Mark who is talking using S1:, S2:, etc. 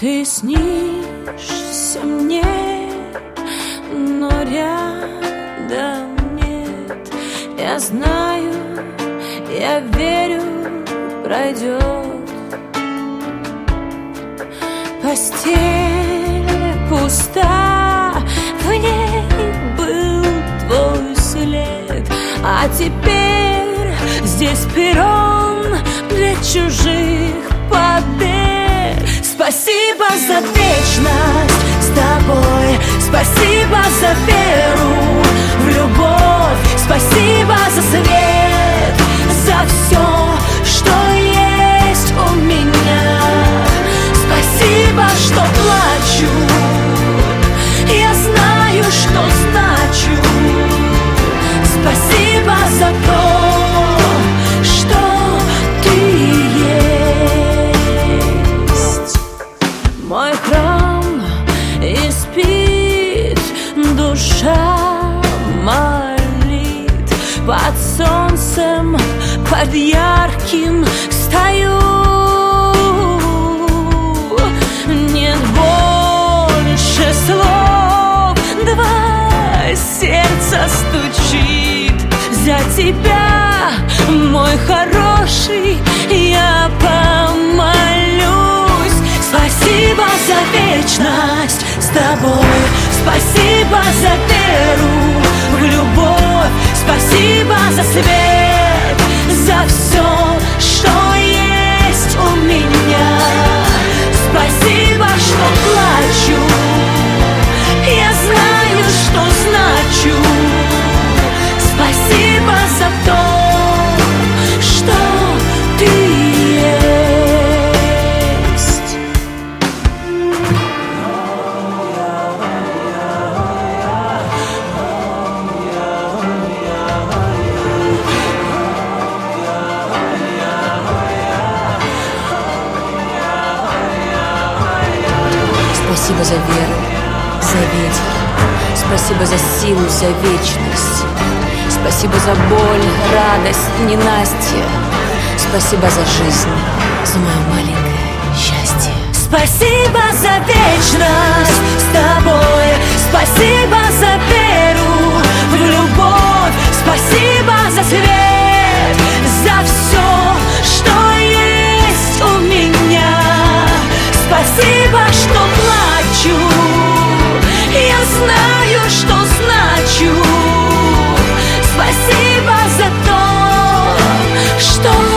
S1: Ты снишься мне, но рядом нет. Я знаю, я верю, пройдет. Постель пуста, в ней был твой след, а теперь здесь перрон для чужих побед. Спасибо за вечность с тобой, спасибо за веру в любовь, спасибо за свет, за все, что есть у меня. Спасибо, что плачу, я знаю, что значу. Спасибо за то, что ты есть. Мой храм испит, душа молит. Под солнцем, под ярким стою. Нет больше слов, два сердца стучит. За тебя, мой хороший, я помолюсь. Спасибо за вечность с тобой, спасибо за веру в любовь, спасибо за свет, за все, что есть у меня. Спасибо, что плачу, я знаю, что значу. Спасибо за то, что ты есть.
S2: Спасибо за веру, за ветер. Спасибо за силу, за вечность. Спасибо за боль, радость, ненастье. Спасибо за жизнь, за мое маленькое счастье.
S1: Спасибо за вечность с тобой, спасибо за веру в любовь, спасибо за свет, за все, что есть у меня. Спасибо, что плачу, я знаю, что значу. Спасибо за то, что